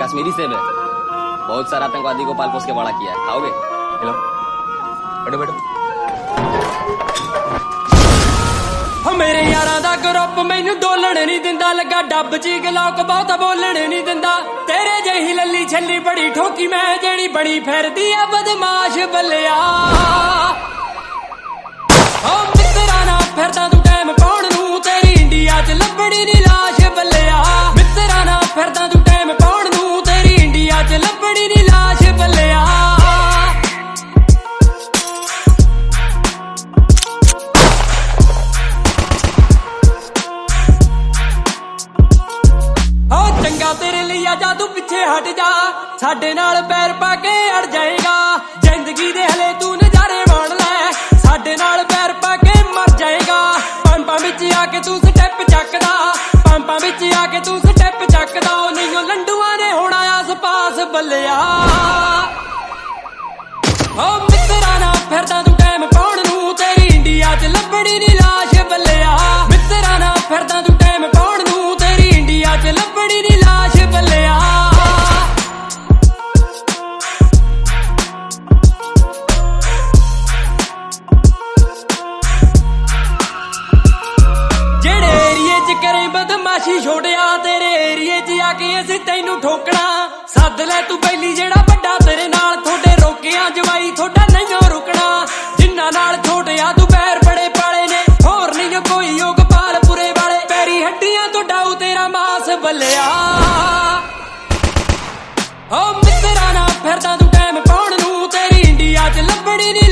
कश्मीरी सेब है, बहुत सारा आतंकवादी को पाल पोस के बड़ा किया है। खाओगे? हेलो, बैठो बैठो। मेरे यारा दा ग्रुप मैनू डोलण नहीं दिंदा, लगा डब ची गलौक बहुत बोलण नहीं दिंदा। तेरे जही लली छली बड़ी ठोकी मैं, जेड़ी बड़ी फिरदी है बदमाश बल्लिया। मित्रा ना फिरदा तू टाइम पाउण नू, तेरी इंडिया च लभणी नी लाश बल्लिया। मित्रा ना फिरदा तू टाइम पाउण नू, तेरी इंडिया च लभणी नी लाश बल्लिया। चंगा तेरे लिए आजा तू पिछे हट जा, साडे नाल पैर पा के अड़ जाएगा। जिंदगी दे हले तू नजारे माण लै, साडे नाल पैर पा के मर जाएगा। पंपां विच आके तू स्टैप चकदा, पंपां विच आके तू स्टैप चकदा। नहीं लंडुआं ने होना आस पास बल्लिया। मित्रा ना फिरदा तू टाइम पाउण नू, तेरी इंडिया च लभणी नी लाश बल्लिया। मित्रा ना फिरदा तू टाइम पाउण नू, तेरी इंडिया च लभणी नी लाश बल्लिया। जेड़े एरिए च करे बदमाशी छोड़िया, तेरे एरिए च आके असीं तैनू ठोकना। सद लै तू पहली जेड़ा बड़ा तेरे नाल, थोड़े रोकिया जवाई थोड़ा नहीं रुकना। जिन्ना नाल छोटिया तू पैर बड़े पाले ने, होर नहीं कोई योग पाल पुरे वाले। पैरी हड्डियां तो डाऊ तेरा मास बल्लिया। मित्रा ना फिरदा तू टाइम पाउण नू, तेरी इंडिया च लभणी नी